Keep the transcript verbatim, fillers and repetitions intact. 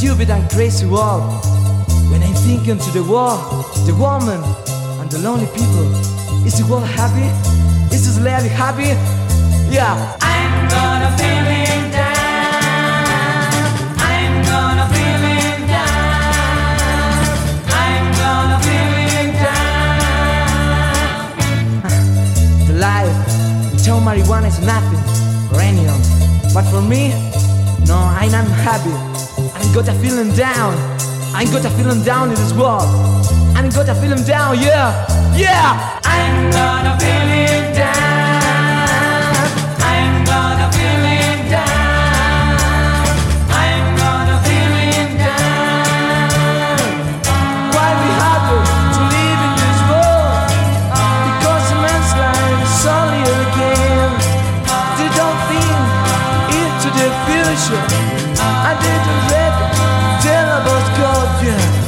stupid and crazy world. When I'm thinking to the war, the woman, and the lonely people, is the world happy? Is this lady happy? Yeah. I'm gonna feel it down. I'm gonna feel it down. I'm gonna feel it down. The life, tell marijuana is nothing for anyone, but for me, no, I'm not happy. I got a feeling down. I got a feeling down in this world. I got a feeling down, yeah, yeah. I'm gonna feel it down. I'm gonna feel it down. I'm gonna feel it down. Why we happy to live in this world? Because a man's life is only a game. They don't think into the future. I didn't read tell about God, yeah.